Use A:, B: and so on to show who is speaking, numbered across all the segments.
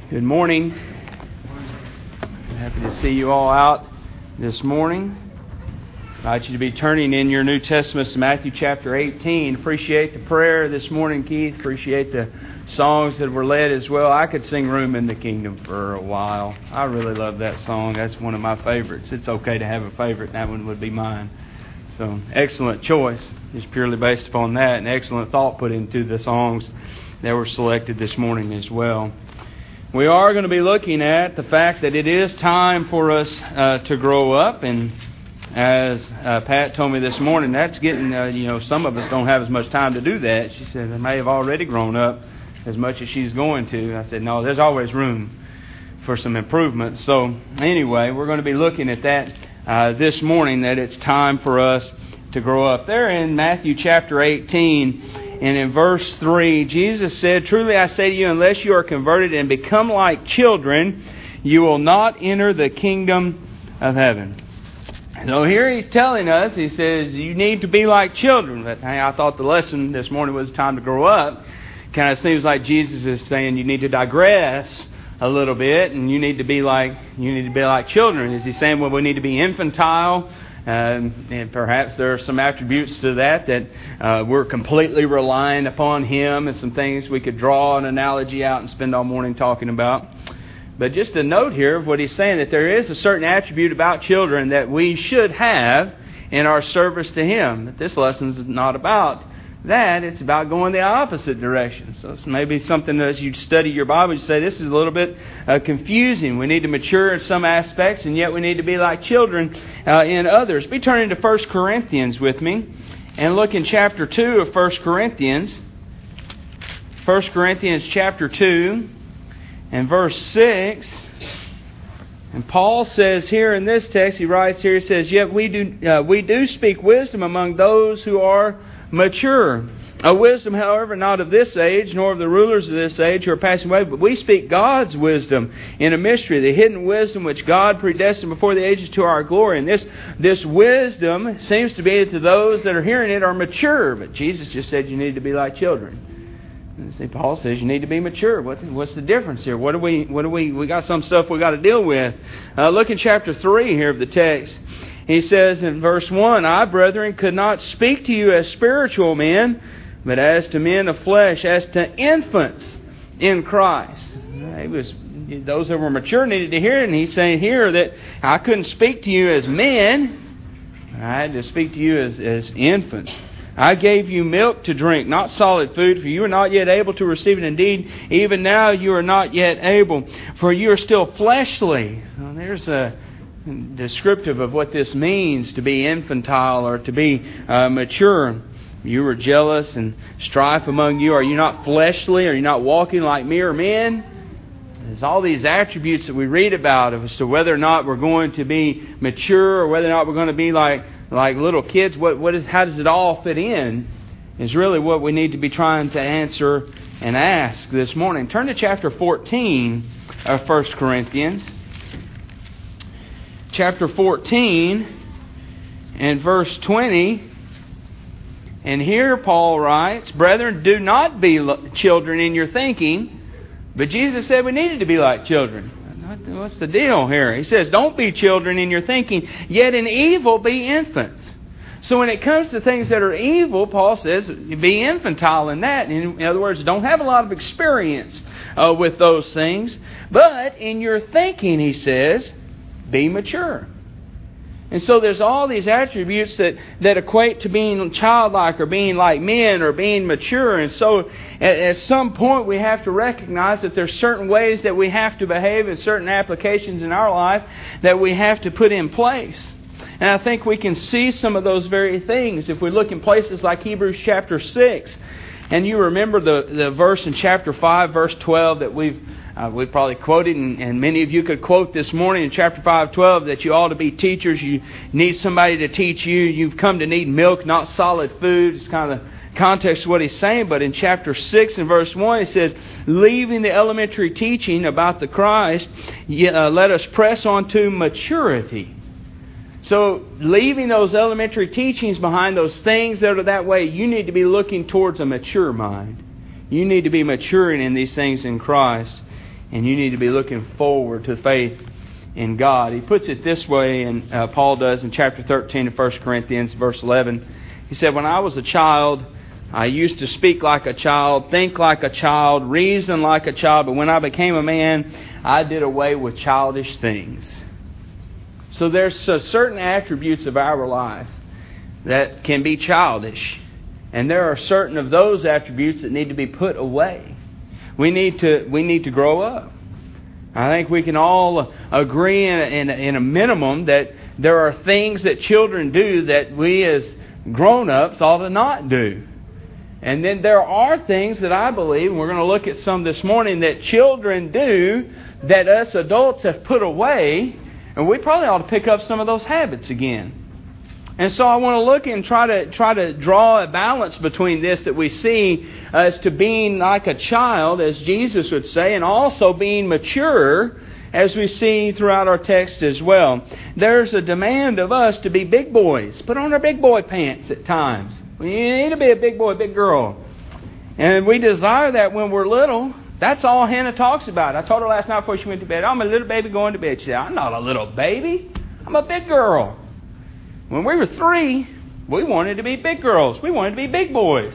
A: Good morning. Happy to see you all out this morning. I invite you to be turning in your New Testament to Matthew chapter 18. Appreciate the prayer this morning, Keith. Appreciate the songs that were led as well. I could sing Room in the Kingdom for a while. I really love that song. That's one of my favorites. It's okay to have a favorite. That one would be mine. So, excellent choice. Just purely based upon that, and excellent thought put into the songs that were selected this morning as well. We are going to be looking at the fact that it is time for us to grow up, and as Pat told me this morning, that's getting, some of us don't have as much time to do that. She said, I may have already grown up as much as she's going to. I said, no, there's always room for some improvement. So anyway, we're going to be looking at that this morning, that it's time for us to grow up. There in Matthew chapter 18, and in verse 3, Jesus said, Truly I say to you, unless you are converted and become like children, you will not enter the kingdom of heaven. So here he's telling us, he says, you need to be like children. But hey, I thought the lesson this morning was time to grow up. Kind of seems like Jesus is saying you need to digress a little bit, and you need to be like children. Is he saying, well, we need to be infantile? And perhaps there are some attributes to that we're completely relying upon Him, and some things we could draw an analogy out and spend all morning talking about. But just a note here of what he's saying, that there is a certain attribute about children that we should have in our service to Him. That this lesson is not about that. It's about going the opposite direction. So it's maybe something that as you study your Bible, you say, this is a little bit confusing. We need to mature in some aspects, and yet we need to be like children in others. Be turning to 1 Corinthians with me, and look in chapter 2 of 1 Corinthians. 1 Corinthians chapter 2 and verse 6. And Paul says here in this text, he writes here, he says, Yet we do speak wisdom among those who are mature. A wisdom, however, not of this age, nor of the rulers of this age who are passing away, but we speak God's wisdom in a mystery, the hidden wisdom which God predestined before the ages to our glory. And this wisdom seems to be to those that are hearing it are mature, but Jesus just said you need to be like children. And see, Paul says you need to be mature. What's the difference here? We got some stuff we got to deal with. Look in chapter 3 here of the text. He says in verse 1, I, brethren, could not speak to you as spiritual men, but as to men of flesh, as to infants in Christ. Those that were mature needed to hear it, and he's saying here that I couldn't speak to you as men. I had to speak to you as infants. I gave you milk to drink, not solid food, for you are not yet able to receive it. Indeed, even now you are not yet able, for you are still fleshly. So there's a descriptive of what this means to be infantile or to be mature. You were jealous and strife among you. Are you not fleshly? Are you not walking like mere men? There's all these attributes that we read about as to whether or not we're going to be mature or whether or not we're going to be like little kids. How does it all fit in is really what we need to be trying to answer and ask this morning. Turn to chapter 14 of 1 Corinthians. Chapter 14 and verse 20. And here Paul writes, Brethren, do not be children in your thinking. But Jesus said we needed to be like children. What's the deal here? He says, don't be children in your thinking, yet in evil be infants. So when it comes to things that are evil, Paul says, be infantile in that. In other words, don't have a lot of experience with those things. But in your thinking, he says, be mature. And so there's all these attributes that equate to being childlike or being like men or being mature. And so at some point we have to recognize that there's certain ways that we have to behave and certain applications in our life that we have to put in place. And I think we can see some of those very things if we look in places like Hebrews chapter 6. And you remember the verse in chapter 5, verse 12 that we've probably quoted, and many of you could quote this morning in chapter 5:12 that you ought to be teachers. You need somebody to teach you. You've come to need milk, not solid food. It's kind of the context of what he's saying. But in chapter 6 and verse 1, it says, leaving the elementary teaching about the Christ, let us press on to maturity. So leaving those elementary teachings behind, those things that are that way, you need to be looking towards a mature mind. You need to be maturing in these things in Christ. and you need to be looking forward to faith in God. He puts it this way, and Paul does in chapter 13 of 1 Corinthians, verse 11. He said, "When I was a child, I used to speak like a child, think like a child, reason like a child, but when I became a man, I did away with childish things." So there's certain attributes of our life that can be childish. And there are certain of those attributes that need to be put away. We need to grow up. I think we can all agree in a minimum that there are things that children do that we as grown-ups ought to not do. And then there are things that I believe, and we're going to look at some this morning, that children do that us adults have put away, and we probably ought to pick up some of those habits again. And so I want to look and try to draw a balance between this that we see as to being like a child, as Jesus would say, and also being mature, as we see throughout our text as well. There's a demand of us to be big boys. Put on our big boy pants at times. You need to be a big boy, big girl. And we desire that when we're little. That's all Hannah talks about. I told her last night before she went to bed, "I'm a little baby going to bed." She said, "I'm not a little baby. I'm a big girl." When we were 3, we wanted to be big girls. We wanted to be big boys.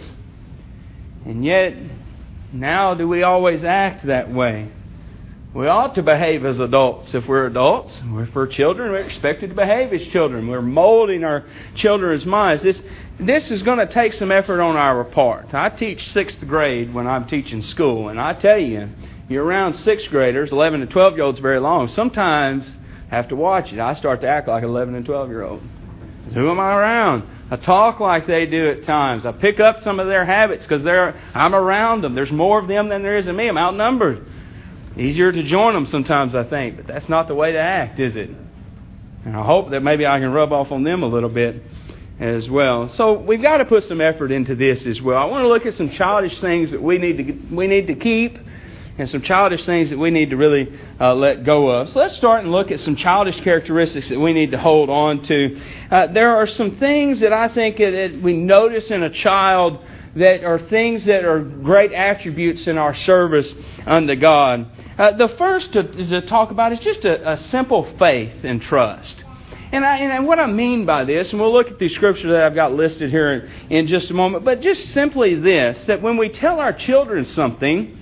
A: And yet, now do we always act that way? We ought to behave as adults if we're adults. If we're children, we're expected to behave as children. We're molding our children's minds. This is going to take some effort on our part. I teach 6th grade when I'm teaching school, and I tell you, you're around 6th graders, 11 and 12-year-olds very long. Sometimes I have to watch it. I start to act like an 11 and 12-year-old. So who am I around? I talk like they do at times. I pick up some of their habits because I'm around them. There's more of them than there is of me. I'm outnumbered. Easier to join them sometimes, I think. But that's not the way to act, is it? And I hope that maybe I can rub off on them a little bit as well. So we've got to put some effort into this as well. I want to look at some childish things that we need to keep, and some childish things that we need to really let go of. So let's start and look at some childish characteristics that we need to hold on to. There are some things that I think that we notice in a child that are things that are great attributes in our service unto God. The first to talk about is just a simple faith and trust. And what I mean by this, and we'll look at the scripture that I've got listed here in just a moment, but just simply this, that when we tell our children something,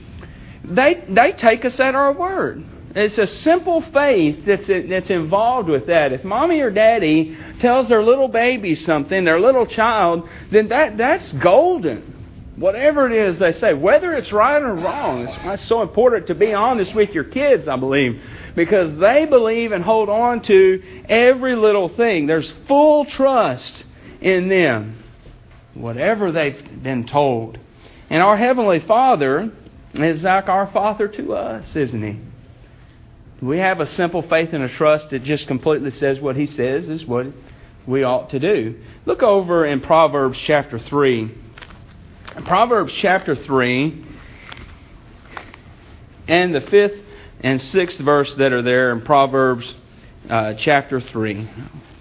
A: they take us at our word. It's a simple faith that's involved with that. If mommy or daddy tells their little baby something, their little child, then that's golden. Whatever it is they say, whether it's right or wrong, it's so important to be honest with your kids, I believe, because they believe and hold on to every little thing. There's full trust in them, whatever they've been told. And our Heavenly Father is like our Father to us, isn't He? We have a simple faith and a trust that just completely says what He says is what we ought to do. Look over in Proverbs chapter 3. In Proverbs chapter 3 and the 5th and 6th verse that are there in Proverbs chapter 3.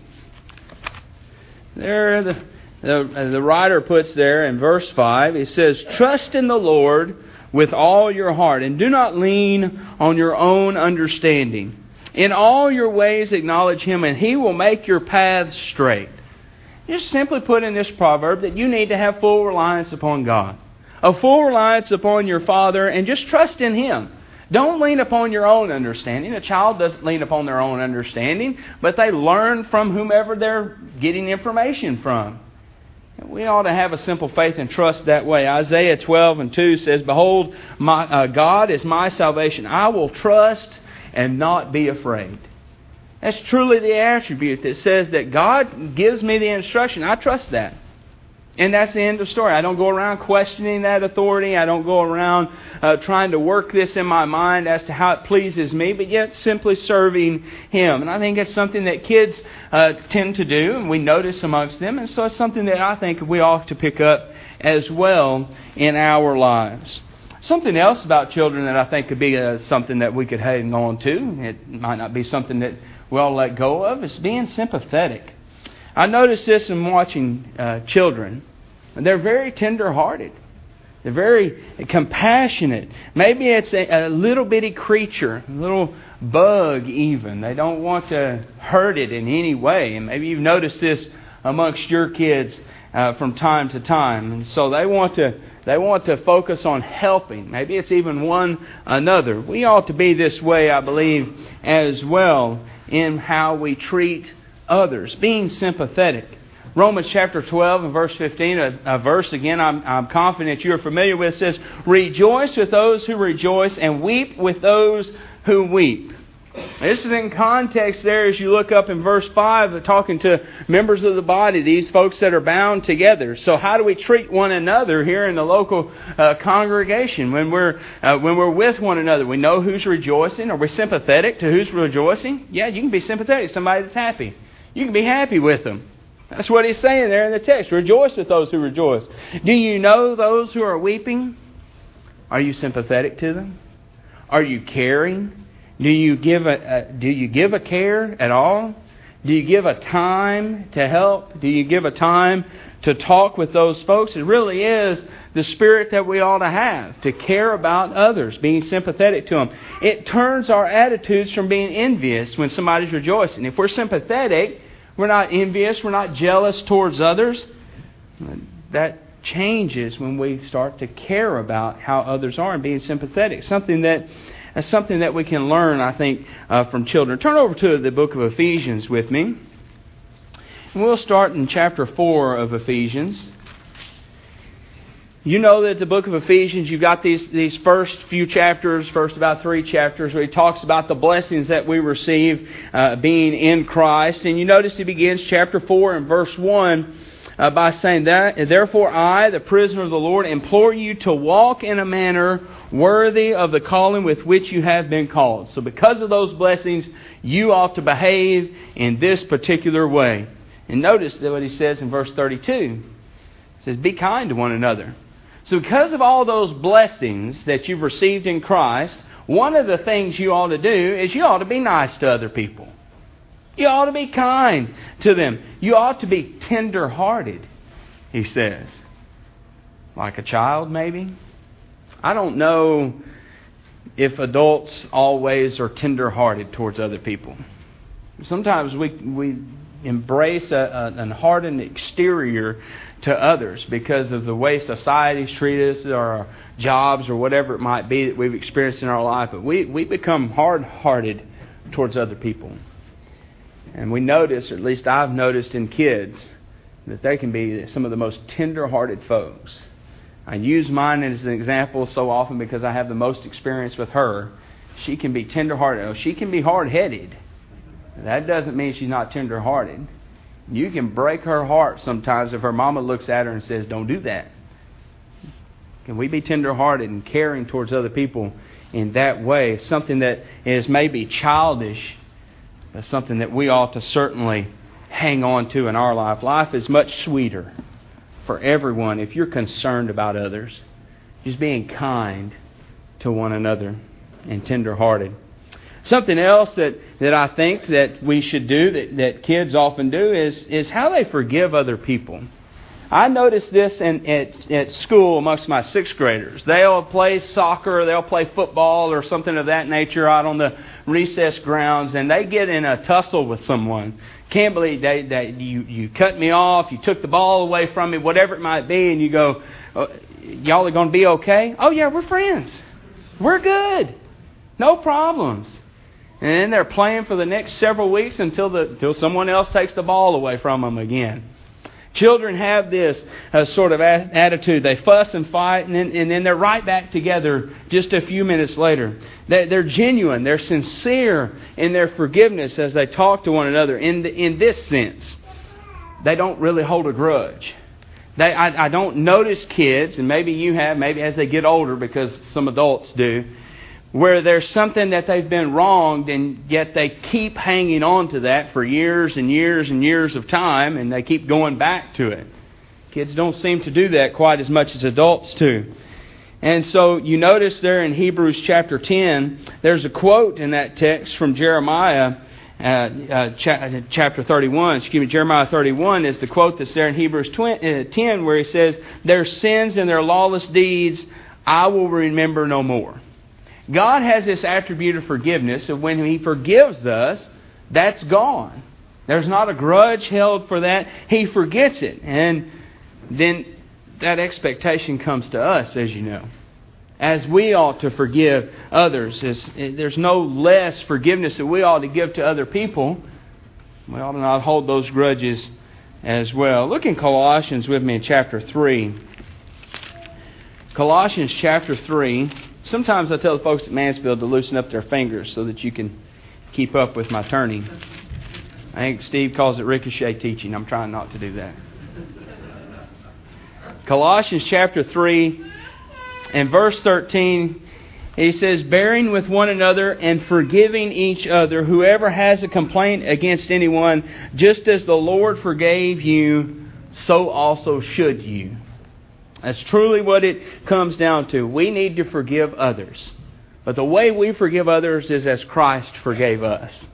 A: There the writer puts there in verse 5, he says, "Trust in the Lord with all your heart, and do not lean on your own understanding. In all your ways acknowledge Him, and He will make your paths straight." Just simply put in this proverb that you need to have full reliance upon God. A full reliance upon your Father, and just trust in Him. Don't lean upon your own understanding. A child doesn't lean upon their own understanding, but they learn from whomever they're getting information from. We ought to have a simple faith and trust that way. Isaiah 12 and 2 says, "Behold, God is my salvation. I will trust and not be afraid." That's truly the attribute that says that God gives me the instruction. I trust that. And that's the end of the story. I don't go around questioning that authority. I don't go around trying to work this in my mind as to how it pleases me, but yet simply serving Him. And I think it's something that kids tend to do, and we notice amongst them. And so it's something that I think we ought to pick up as well in our lives. Something else about children that I think could be something that we could hang on to, it might not be something that we'll let go of, is being sympathetic. I notice this in watching children. They're very tender-hearted. They're very compassionate. Maybe it's a little bitty creature, a little bug even. They don't want to hurt it in any way. And maybe you've noticed this amongst your kids from time to time. And so they want to focus on helping. Maybe it's even one another. We ought to be this way, I believe, as well in how we treat others, being sympathetic. Romans chapter 12 and verse 15, a verse again I'm confident you're familiar with, says, "Rejoice with those who rejoice and weep with those who weep." This is in context there as you look up in verse 5, talking to members of the body, these folks that are bound together. So how do we treat one another here in the local congregation when we're with one another? We know who's rejoicing. Are we sympathetic to who's rejoicing? Yeah, you can be sympathetic to somebody that's happy. You can be happy with them. That's what he's saying there in the text. Rejoice with those who rejoice. Do you know those who are weeping? Are you sympathetic to them? Are you caring? Do you give a care at all? Do you give a time to help? Do you give a time to talk with those folks? It really is the spirit that we ought to have, to care about others, being sympathetic to them. It turns our attitudes from being envious when somebody's rejoicing. If we're sympathetic, we're not envious, we're not jealous towards others. That changes when we start to care about how others are and being sympathetic. Something that we can learn, I think, from children. Turn over to the book of Ephesians with me. And we'll start in chapter 4 of Ephesians. You know that the book of Ephesians, you've got these first few chapters, first about 3 chapters, where he talks about the blessings that we receive being in Christ. And you notice he begins chapter 4 and verse 1 by saying that, "Therefore I, the prisoner of the Lord, implore you to walk in a manner worthy of the calling with which you have been called." So because of those blessings, you ought to behave in this particular way. And notice that what he says in verse 32. It says, "Be kind to one another." So because of all those blessings that you've received in Christ, one of the things you ought to do is you ought to be nice to other people. You ought to be kind to them. You ought to be tender-hearted, he says. Like a child, maybe? I don't know if adults always are tender-hearted towards other people. Sometimes we embrace an hardened exterior to others because of the way society's treated us or our jobs or whatever it might be that we've experienced in our life. But we become hard-hearted towards other people. And we notice, or at least I've noticed in kids, that they can be some of the most tender-hearted folks. I use mine as an example so often because I have the most experience with her. She can be tender-hearted. She can be hard-headed. That doesn't mean she's not tender-hearted. You can break her heart sometimes if her mama looks at her and says, "Don't do that." Can we be tender-hearted and caring towards other people in that way? Something that is maybe childish, but something that we ought to certainly hang on to in our life. Life is much sweeter for everyone if you're concerned about others. Just being kind to one another and tender-hearted. Something else that I think that we should do, that kids often do, is how they forgive other people. I noticed this at school amongst my 6th graders. They'll play soccer, they'll play football or something of that nature out on the recess grounds, and they get in a tussle with someone. Can't believe you cut me off, you took the ball away from me, whatever it might be, and you go, "Y'all are going to be okay?" "Oh yeah, we're friends. We're good. No problems." And then they're playing for the next several weeks until someone else takes the ball away from them again. Children have this sort of attitude. They fuss and fight, and then they're right back together just a few minutes later. They're genuine. They're sincere in their forgiveness as they talk to one another. In this sense, they don't really hold a grudge. I don't notice kids, and maybe you have, maybe as they get older, because some adults do, where there's something that they've been wronged and yet they keep hanging on to that for years and years and years of time, and they keep going back to it. Kids don't seem to do that quite as much as adults do. And so you notice there in Hebrews chapter 10, there's a quote in that text from Jeremiah, chapter 31, Jeremiah 31 is the quote that's there in Hebrews 10 where he says, "Their sins and their lawless deeds I will remember no more." God has this attribute of forgiveness, and when He forgives us, that's gone. There's not a grudge held for that. He forgets it. And then that expectation comes to us, as you know. As we ought to forgive others. There's no less forgiveness that we ought to give to other people. We ought to not hold those grudges as well. Look in Colossians with me in chapter 3. Colossians chapter 3. Sometimes I tell the folks at Mansfield to loosen up their fingers so that you can keep up with my turning. I think Steve calls it ricochet teaching. I'm trying not to do that. Colossians chapter 3 and verse 13, he says, "Bearing with one another and forgiving each other, whoever has a complaint against anyone, just as the Lord forgave you, so also should you." That's truly what it comes down to. We need to forgive others. But the way we forgive others is as Christ forgave us.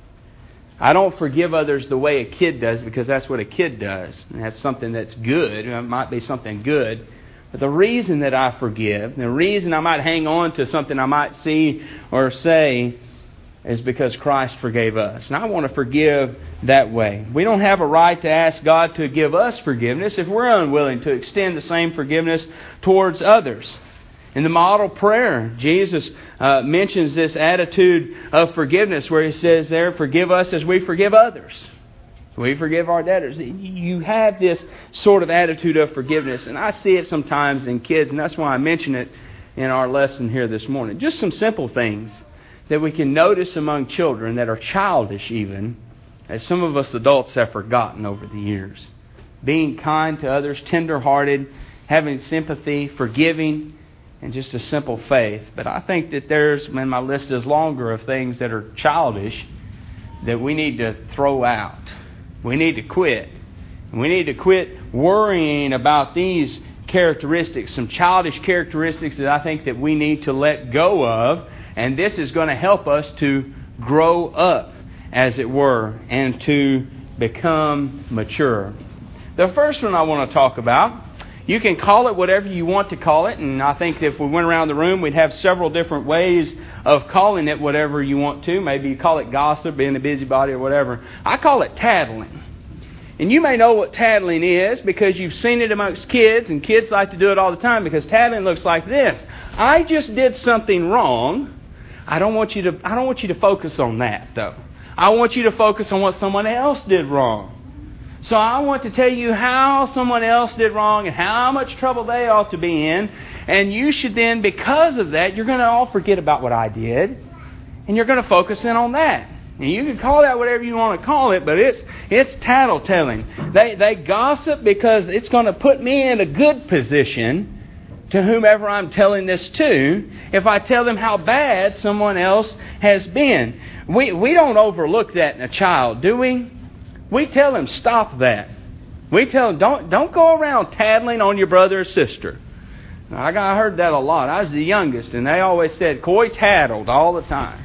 A: I don't forgive others the way a kid does, because that's what a kid does. And that's something that's good. It might be something good. But the reason that I forgive, the reason I might hang on to something I might see or say, is because Christ forgave us. And I want to forgive that way. We don't have a right to ask God to give us forgiveness if we're unwilling to extend the same forgiveness towards others. In the model prayer, Jesus mentions this attitude of forgiveness where He says there, "Forgive us as we forgive others." We forgive our debtors. You have this sort of attitude of forgiveness, and I see it sometimes in kids, and that's why I mention it in our lesson here this morning. Just some simple things that we can notice among children that are childish even, as some of us adults have forgotten over the years. Being kind to others, tender-hearted, having sympathy, forgiving, and just a simple faith. But I think that and my list is longer of things that are childish that we need to throw out. We need to quit. We need to quit worrying about these characteristics, some childish characteristics that I think that we need to let go of. And this is going to help us to grow up, as it were, and to become mature. The first one I want to talk about, you can call it whatever you want to call it, and I think if we went around the room, we'd have several different ways of calling it whatever you want to. Maybe you call it gossip, being a busybody, or whatever. I call it tattling. And you may know what tattling is because you've seen it amongst kids, and kids like to do it all the time because tattling looks like this. I just did something wrong. I don't want you to focus on that, though. I want you to focus on what someone else did wrong. So I want to tell you how someone else did wrong and how much trouble they ought to be in. And you should then, because of that, you're going to all forget about what I did. And you're going to focus in on that. And you can call that whatever you want to call it, but it's tattletelling. They gossip because it's going to put me in a good position to whomever I'm telling this to if I tell them how bad someone else has been. We don't overlook that in a child, do we? We tell them, stop that. We tell them, don't go around tattling on your brother or sister. Now, I heard that a lot. I was the youngest, and they always said, Coy tattled all the time.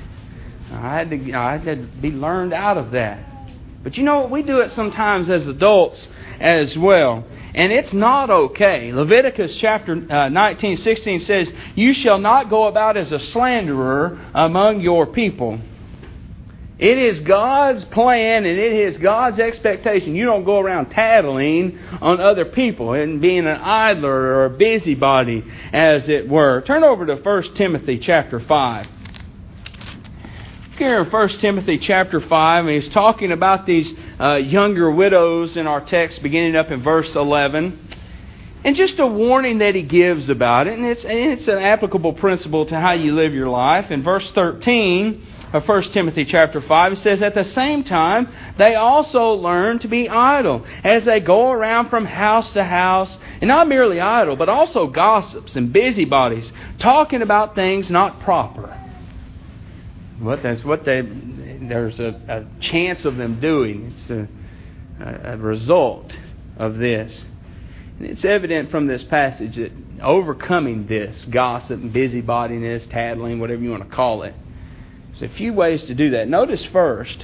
A: I had to be learned out of that. But you know what? We do it sometimes as adults as well. And it's not okay. Leviticus chapter 19:16 says, "You shall not go about as a slanderer among your people." It is God's plan and it is God's expectation. You don't go around tattling on other people and being an idler or a busybody, as it were. Turn over to 1 Timothy chapter 5. Here in 1 Timothy chapter 5, and he's talking about these younger widows in our text, beginning up in verse 11. And just a warning that he gives about it, and it's an applicable principle to how you live your life. In verse 13 of 1 Timothy chapter 5, it says, "At the same time, they also learn to be idle, as they go around from house to house, and not merely idle, but also gossips and busybodies, talking about things not proper." There's a chance of them doing. It's a result of this. And it's evident from this passage that overcoming this gossip and busybodiness, tattling, whatever you want to call it, there's a few ways to do that. Notice first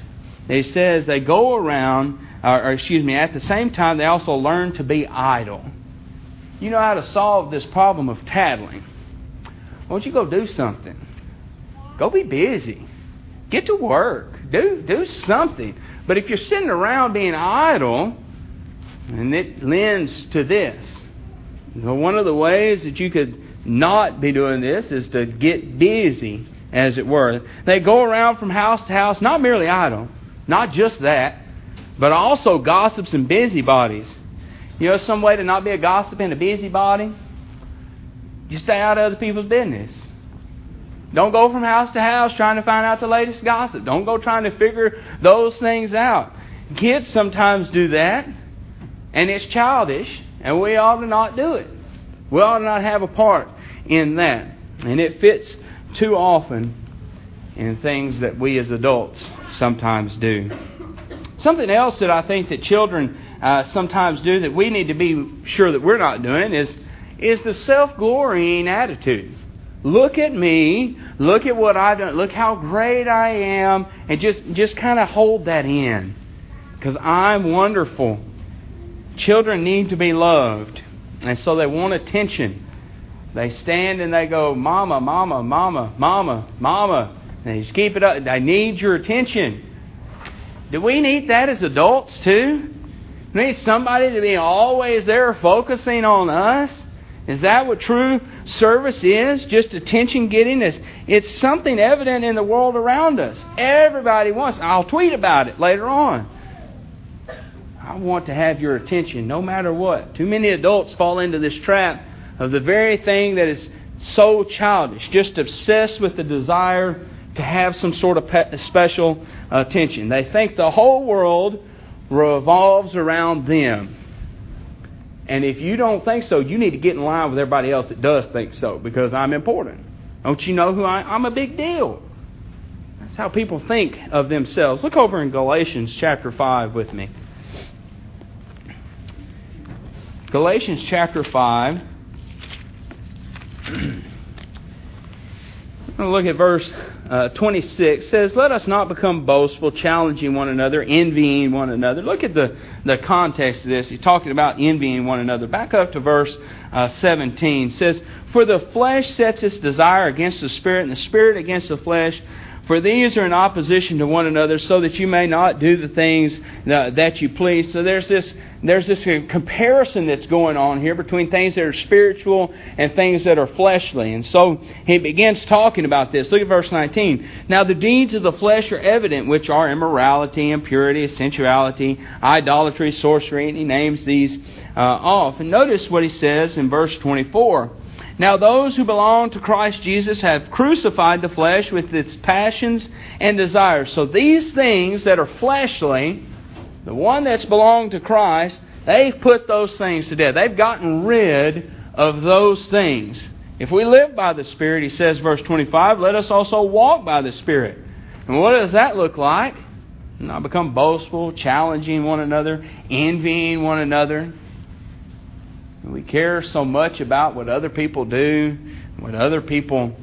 A: He says they go around, at the same time they also learn to be idle. You know how to solve this problem of tattling. Why don't you go do something? Go be busy. Get to work. Do something. But if you're sitting around being idle, and it lends to this. One of the ways that you could not be doing this is to get busy, as it were. They go around from house to house, not merely idle, not just that, but also gossips and busybodies. You know some way to not be a gossip and a busybody? You stay out of other people's business. Don't go from house to house trying to find out the latest gossip. Don't go trying to figure those things out. Kids sometimes do that, and it's childish, and we ought to not do it. We ought to not have a part in that. And it fits too often in things that we as adults sometimes do. Something else that I think that children sometimes do that we need to be sure that we're not doing is the self-glorying attitude. Look at me. Look at what I've done. Look how great I am. And just kind of hold that in. Because I'm wonderful. Children need to be loved. And so they want attention. They stand and they go, Mama, Mama, Mama, Mama, Mama. And they just keep it up. They need your attention. Do we need that as adults too? We need somebody to be always there focusing on us? Is that what true service is? Just attention getting? It's something evident in the world around us. Everybody wants. I'll tweet about it later on. I want to have your attention no matter what. Too many adults fall into this trap of the very thing that is so childish. Just obsessed with the desire to have some sort of special attention. They think the whole world revolves around them. And if you don't think so, you need to get in line with everybody else that does think so, because I'm important. Don't you know who I'm a big deal. That's how people think of themselves. Look over in Galatians chapter 5 with me. Galatians chapter 5. We'll look at verse 26. It says, let us not become boastful, challenging one another, envying one another. Look at the context of this. He's talking about envying one another. Back up to verse 17. It says, for the flesh sets its desire against the Spirit, and the Spirit against the flesh. For these are in opposition to one another, so that you may not do the things that you please. So there's this comparison that's going on here between things that are spiritual and things that are fleshly. And so he begins talking about this. Look at verse 19. Now the deeds of the flesh are evident, which are immorality, impurity, sensuality, idolatry, sorcery, and he names these off. And notice what he says in verse 24. Now those who belong to Christ Jesus have crucified the flesh with its passions and desires. So these things that are fleshly, the one that's belonged to Christ, they've put those things to death. They've gotten rid of those things. If we live by the Spirit, he says, verse 25, let us also walk by the Spirit. And what does that look like? Not become boastful, challenging one another, envying one another. We care so much about what other people do, what other people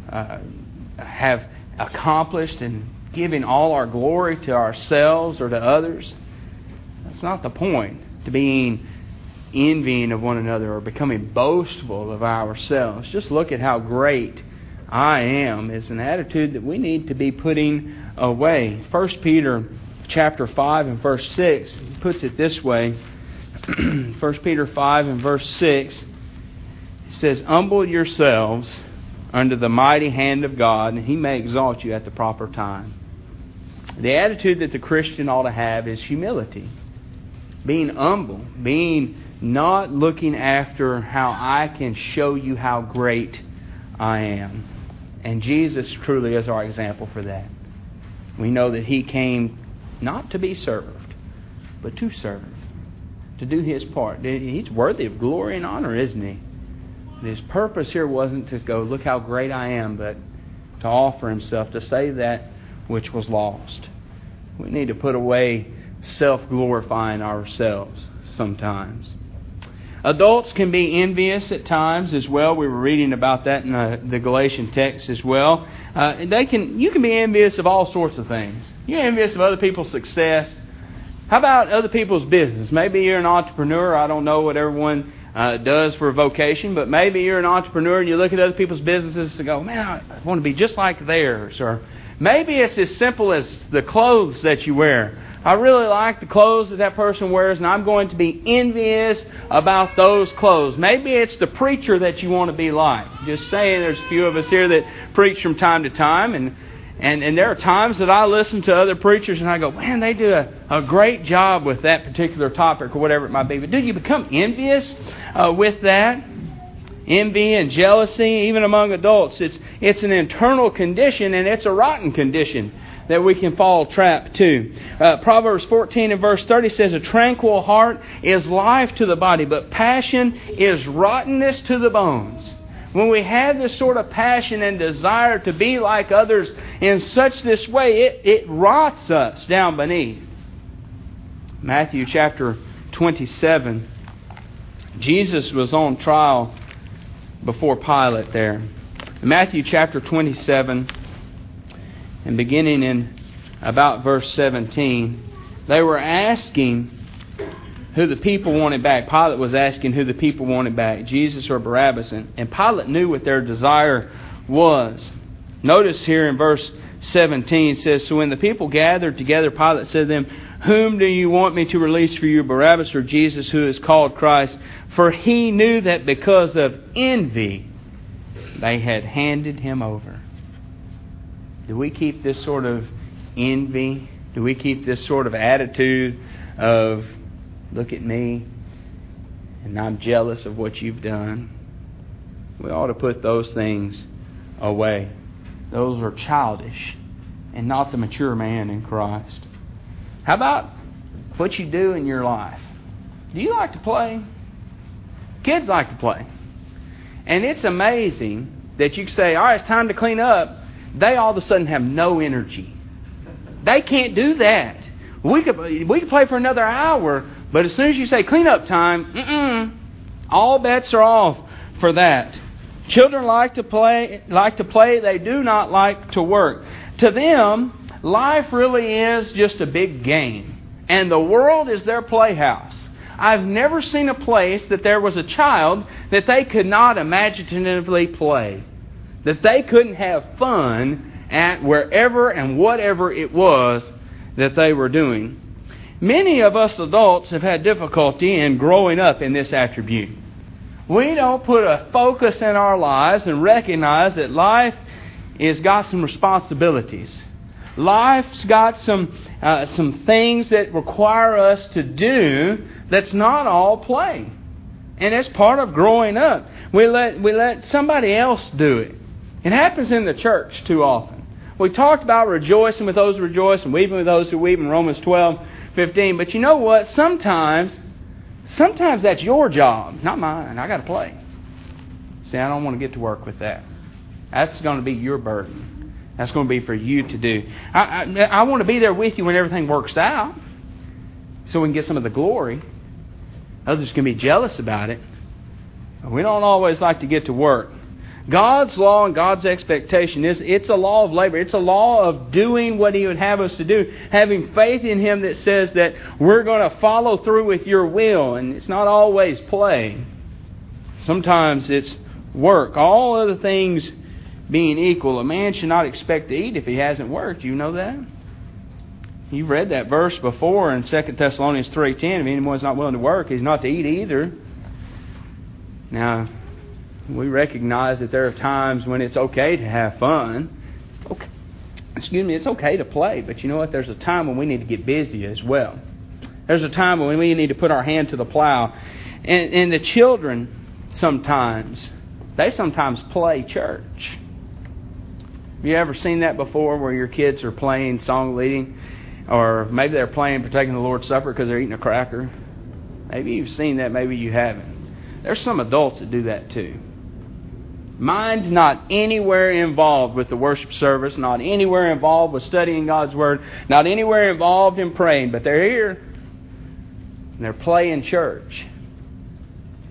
A: have accomplished, and giving all our glory to ourselves or to others. That's not the point, to being envying of one another or becoming boastful of ourselves. Just look at how great I am is an attitude that we need to be putting away. 1 Peter chapter 5 and verse 6 puts it this way. 1 Peter 5 and verse 6, it says, humble yourselves under the mighty hand of God, and He may exalt you at the proper time. The attitude that the Christian ought to have is humility. Being humble. Being not looking after how I can show you how great I am. And Jesus truly is our example for that. We know that He came not to be served, but to serve. To do His part. He's worthy of glory and honor, isn't He? His purpose here wasn't to go, look how great I am, but to offer Himself, to save that which was lost. We need to put away self-glorifying ourselves sometimes. Adults can be envious at times as well. We were reading about that in the Galatian text as well. You can be envious of all sorts of things. You're envious of other people's success. How about other people's business? Maybe you're an entrepreneur. I don't know what everyone does for a vocation, but maybe you're an entrepreneur and you look at other people's businesses and go, man, I want to be just like theirs. Or maybe it's as simple as the clothes that you wear. I really like the clothes that person wears, and I'm going to be envious about those clothes. Maybe it's the preacher that you want to be like. Just saying, there's a few of us here that preach from time to time, and there are times that I listen to other preachers and I go, man, they do a great job with that particular topic or whatever it might be. But do you become envious with that? Envy and jealousy, even among adults, it's an internal condition, and it's a rotten condition that we can fall trap to. Proverbs 14 and verse 30 says, a tranquil heart is life to the body, but passion is rottenness to the bones. When we have this sort of passion and desire to be like others in such this way, it rots us down beneath. Matthew chapter 27, Jesus was on trial before Pilate there. In Matthew chapter 27, and beginning in about verse 17, they were asking who the people wanted back. Pilate was asking who the people wanted back, Jesus or Barabbas. And Pilate knew what their desire was. Notice here in verse 17, it says, so when the people gathered together, Pilate said to them, whom do you want me to release for you, Barabbas or Jesus, who is called Christ? For he knew that because of envy, they had handed him over. Do we keep this sort of envy? Do we keep this sort of attitude of, look at me, and I'm jealous of what you've done? We ought to put those things away. Those are childish and not the mature man in Christ. How about what you do in your life? Do you like to play? Kids like to play. And it's amazing that you can say, all right, it's time to clean up. They all of a sudden have no energy. They can't do that. We could play for another hour, but as soon as you say clean up time, all bets are off for that. Children like to play. They do not like to work. To them, life really is just a big game, and the world is their playhouse. I've never seen a place that there was a child that they could not imaginatively play, that they couldn't have fun at wherever and whatever it was that they were doing. Many of us adults have had difficulty in growing up in this attribute. We don't put a focus in our lives and recognize that life has got some responsibilities. Life's got some things that require us to do that's not all play. And it's part of growing up. We let somebody else do it. It happens in the church too often. We talked about rejoicing with those who rejoice and weeping with those who weep in Romans 12:15. But you know what? Sometimes that's your job, not mine. I got to play. See, I don't want to get to work with that. That's going to be your burden. That's going to be for you to do. I want to be there with you when everything works out, so we can get some of the glory. Others can be jealous about it. We don't always like to get to work. God's law and God's expectation it's a law of labor. It's a law of doing what He would have us to do. Having faith in Him that says that we're going to follow through with your will. And it's not always play. Sometimes it's work. All other things being equal, a man should not expect to eat if he hasn't worked. You know that? You've read that verse before in 2 Thessalonians 3:10. If anyone's not willing to work, he's not to eat either. Now, we recognize that there are times when it's okay to have fun. It's okay to play. But you know what? There's a time when we need to get busy as well. There's a time when we need to put our hand to the plow. And the children sometimes play church. Have you ever seen that before, where your kids are playing song leading? Or maybe they're playing partaking the Lord's Supper because they're eating a cracker. Maybe you've seen that, maybe you haven't. There's some adults that do that too. Mind's not anywhere involved with the worship service, not anywhere involved with studying God's Word, not anywhere involved in praying, but they're here and they're playing church.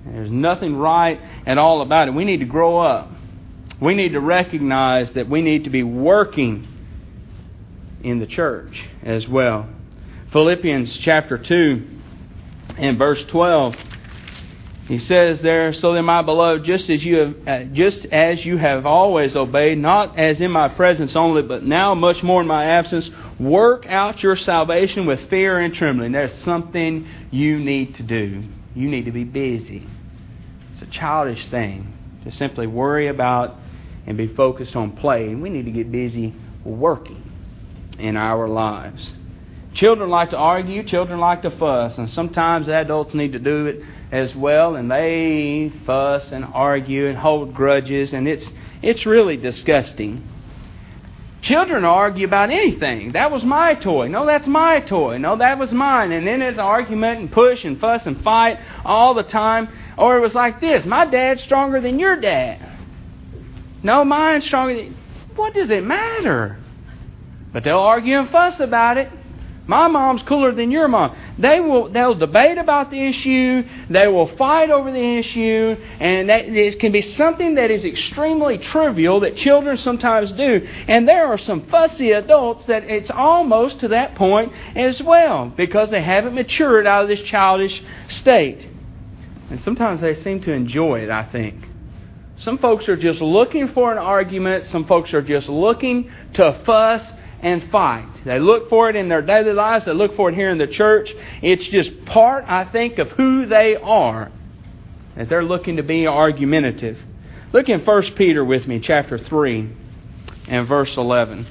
A: There's nothing right at all about it. We need to grow up. We need to recognize that we need to be working in the church as well. Philippians chapter 2 and verse 12, he says there, "So then, my beloved, just as you have always obeyed, not as in my presence only, but now much more in my absence, work out your salvation with fear and trembling." There's something you need to do. You need to be busy. It's a childish thing to simply worry about and be focused on play. We need to get busy working in our lives. Children like to argue, children like to fuss, and sometimes adults need to do it as well, and they fuss and argue and hold grudges, and it's really disgusting. Children argue about anything. That was my toy. No, that's my toy. No, that was mine. And then it's argument and push and fuss and fight all the time. Or it was like this: my dad's stronger than your dad. No, mine's stronger than... What does it matter? But they'll argue and fuss about it. My mom's cooler than your mom. They'll debate about the issue. They will fight over the issue. And it can be something that is extremely trivial that children sometimes do. And there are some fussy adults that it's almost to that point as well, because they haven't matured out of this childish state. And sometimes they seem to enjoy it, I think. Some folks are just looking for an argument. Some folks are just looking to fuss and fight. They look for it in their daily lives. They look for it here in the church. It's just part, I think, of who they are, that they're looking to be argumentative. Look in 1 Peter with me, chapter 3 and verse 11.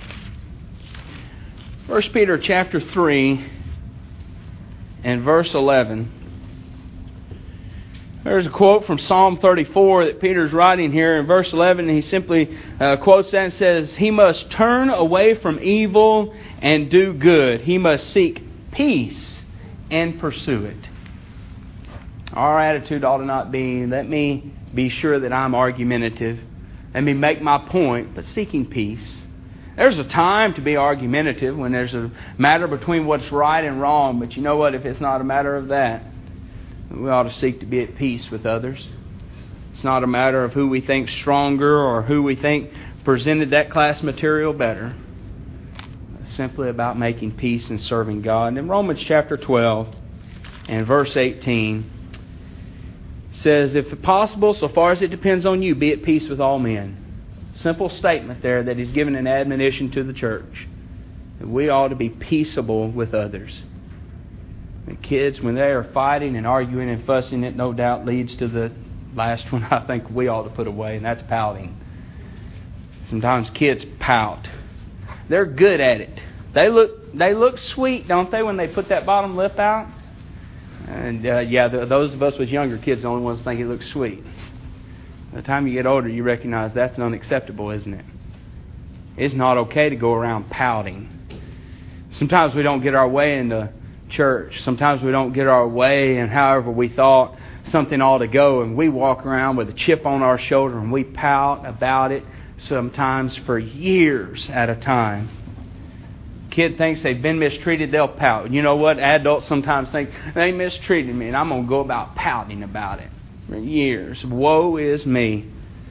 A: 1 Peter chapter 3 and verse 11. There's a quote from Psalm 34 that Peter's writing here in verse 11. And he simply quotes that and says, "He must turn away from evil and do good. He must seek peace and pursue it." Our attitude ought to not be, let me be sure that I'm argumentative. Let me make my point, but seeking peace. There's a time to be argumentative when there's a matter between what's right and wrong. But you know what? If it's not a matter of that, we ought to seek to be at peace with others. It's not a matter of who we think stronger or who we think presented that class material better. It's simply about making peace and serving God. And in Romans chapter 12 and verse 18 says, "If possible, so far as it depends on you, be at peace with all men." Simple statement there that he's given an admonition to the church. That we ought to be peaceable with others. And kids, when they are fighting and arguing and fussing, it no doubt leads to the last one I think we ought to put away, and that's pouting. Sometimes kids pout. They're good at it. They look sweet, don't they, when they put that bottom lip out? And those of us with younger kids are the only ones that think it looks sweet. By the time you get older, you recognize that's unacceptable, isn't it? It's not okay to go around pouting. Sometimes we don't get our way in the church. Sometimes we don't get our way in however we thought something ought to go, and we walk around with a chip on our shoulder and we pout about it, sometimes for years at a time. Kid thinks they've been mistreated, they'll pout. You know what? Adults sometimes think, they mistreated me, and I'm going to go about pouting about it for years. Woe is me.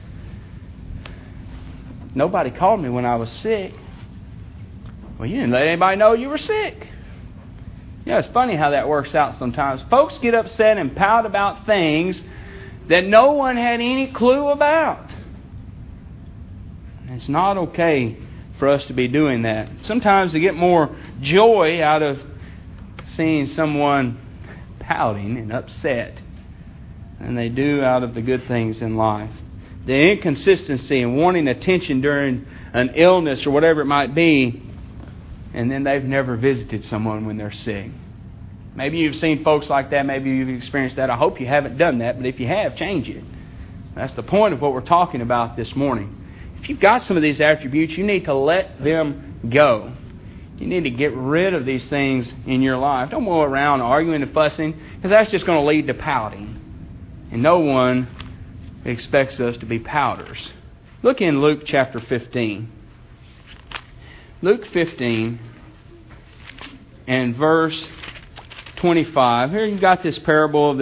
A: Nobody called me when I was sick. Well, you didn't let anybody know you were sick. You know, it's funny how that works out sometimes. Folks get upset and pout about things that no one had any clue about. It's not okay for us to be doing that. Sometimes they get more joy out of seeing someone pouting and upset than they do out of the good things in life. The inconsistency and wanting attention during an illness or whatever it might be, and then they've never visited someone when they're sick. Maybe you've seen folks like that. Maybe you've experienced that. I hope you haven't done that, but if you have, change it. That's the point of what we're talking about this morning. If you've got some of these attributes, you need to let them go. You need to get rid of these things in your life. Don't go around arguing and fussing, because that's just going to lead to pouting. And no one expects us to be pouters. Look in Luke chapter 15. Luke 15 and verse 25. Here you've got this parable of this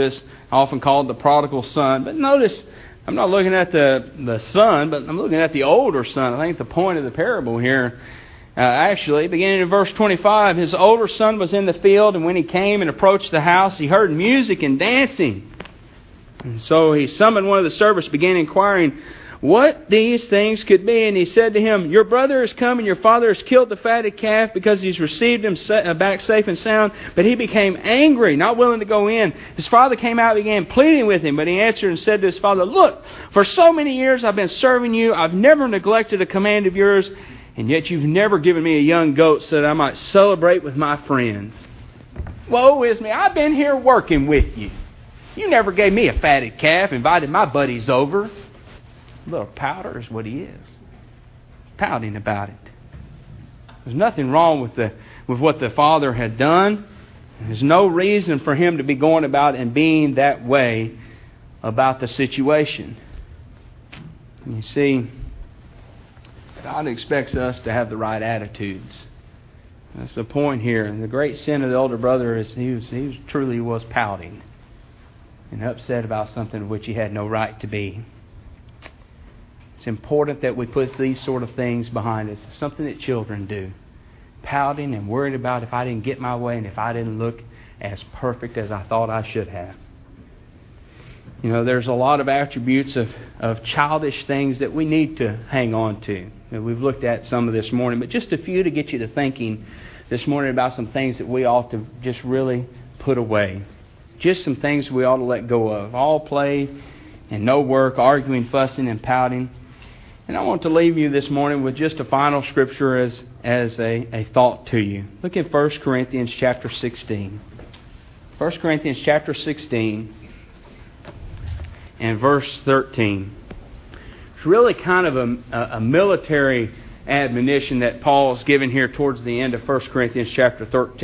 A: often called the prodigal son. But notice, I'm not looking at the son, but I'm looking at the older son. I think the point of the parable here, actually, beginning in verse 25, his older son was in the field, and when he came and approached the house, he heard music and dancing. And so he summoned one of the servants, began inquiring what these things could be. And he said to him, your brother has come, and your father has killed the fatted calf because he's received him back safe and sound. But he became angry, not willing to go in. His father came out and began pleading with him. But he answered and said to his father, look, for so many years I've been serving you. I've never neglected a command of yours. And yet you've never given me a young goat so that I might celebrate with my friends. Woe is me, I've been here working with you. You never gave me a fatted calf, invited my buddies over. A little pouter is what he is. Pouting about it. There's nothing wrong with what the father had done. There's no reason for him to be going about and being that way about the situation. And you see, God expects us to have the right attitudes. That's the point here. And the great sin of the older brother is he truly was pouting and upset about something which he had no right to be. It's important that we put these sort of things behind us. It's something that children do. Pouting and worried about if I didn't get my way and if I didn't look as perfect as I thought I should have. You know, there's a lot of attributes of childish things that we need to hang on to. And we've looked at some of this morning, but just a few to get you to thinking this morning about some things that we ought to just really put away. Just some things we ought to let go of. All play and no work, arguing, fussing, and pouting. And I want to leave you this morning with just a final scripture as a thought to you. Look at 1 Corinthians chapter 16. 1 Corinthians chapter 16 and verse 13. It's really kind of a military admonition that Paul's given here towards the end of 1 Corinthians chapter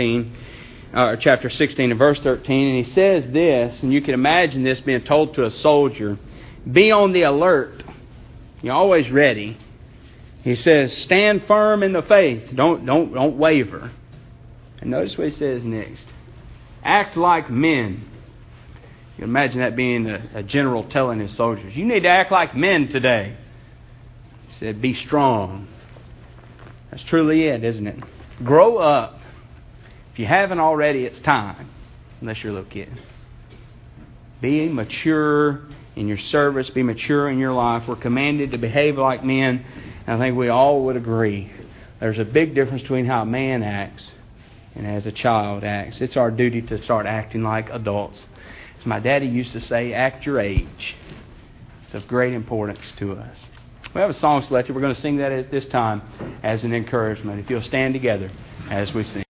A: 16 and verse 13. And he says this, and you can imagine this being told to a soldier, be on the alert. You're always ready. He says, stand firm in the faith. Don't waver. And notice what he says next. Act like men. You can imagine that being a general telling his soldiers, you need to act like men today. He said, be strong. That's truly it, isn't it? Grow up. If you haven't already, it's time. Unless you're a little kid. Be mature in your service. Be mature in your life. We're commanded to behave like men. And I think we all would agree. There's a big difference between how a man acts and as a child acts. It's our duty to start acting like adults. As my daddy used to say, act your age. It's of great importance to us. We have a song selected. We're going to sing that at this time as an encouragement. If you'll stand together as we sing.